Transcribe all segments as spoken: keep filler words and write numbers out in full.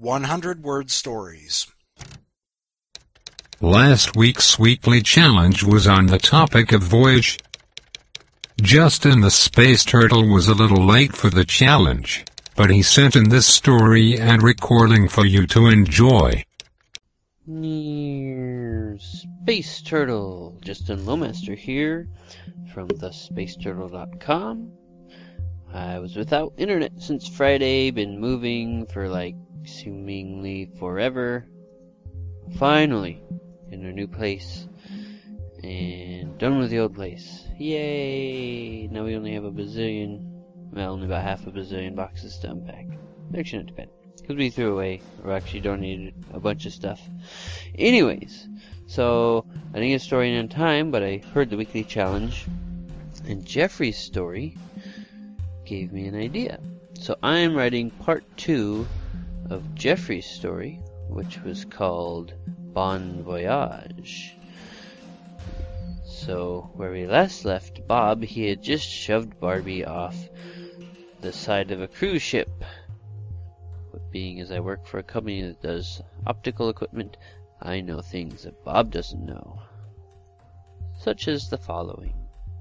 one hundred word stories. Last week's weekly challenge was on the topic of voyage. Justin the Space Turtle was a little late for the challenge, but he sent in this story and recording for you to enjoy. Near Space Turtle, Justin Lowmaster here from the space turtle dot com. I was without internet since Friday, been moving for like seemingly forever. Finally, in a new place, and done with the old place. Yay! Now we only have a bazillion, well, only about half a bazillion boxes to unpack. Actually, not too bad, because we threw away, or actually donated a bunch of stuff. Anyways, so I didn't get a story in time, but I heard the weekly challenge, and Jeffrey's story gave me an idea. So I'm writing part two of Jeffrey's story, which was called Bon Voyage. So where we last left Bob, he had just shoved Barbie off the side of a cruise ship. But being as I work for a company that does optical equipment, I know things that Bob doesn't know. Such as the following.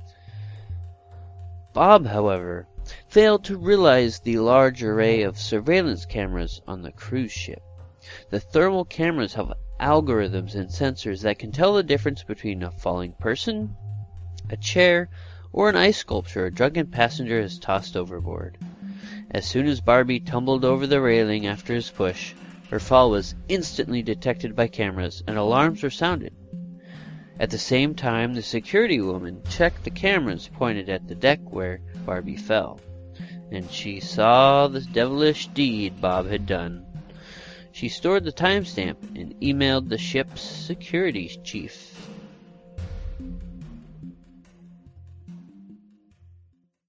Bob, however, failed to realize the large array of surveillance cameras on the cruise ship. The thermal cameras have algorithms and sensors that can tell the difference between a falling person, a chair, or an ice sculpture a drunken passenger has tossed overboard. As soon as Barbie tumbled over the railing after his push, her fall was instantly detected by cameras and alarms were sounded. At the same time, the security woman checked the cameras pointed at the deck where Barbie fell, and she saw the devilish deed Bob had done. She stored the timestamp and emailed the ship's security chief.